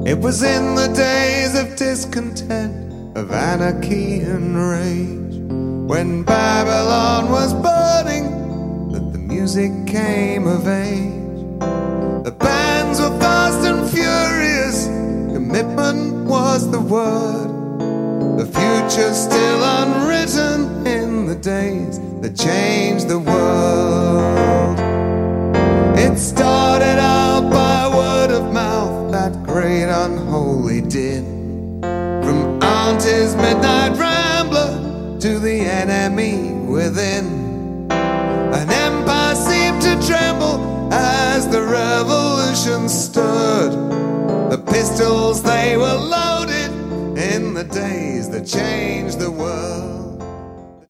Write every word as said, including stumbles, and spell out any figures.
It was in the days of discontent, of anarchy and rage, when Babylon was burning, that the music came of age. The bands were fast and furious, commitment was the word. The future still unwritten in the days that changed the world. It started out by word of mouth, that great unholy din, from Auntie's midnight rambler to the enemy within. An empire seemed to tremble as the revolution stood. The pistols, they were loaded in the days that changed the world.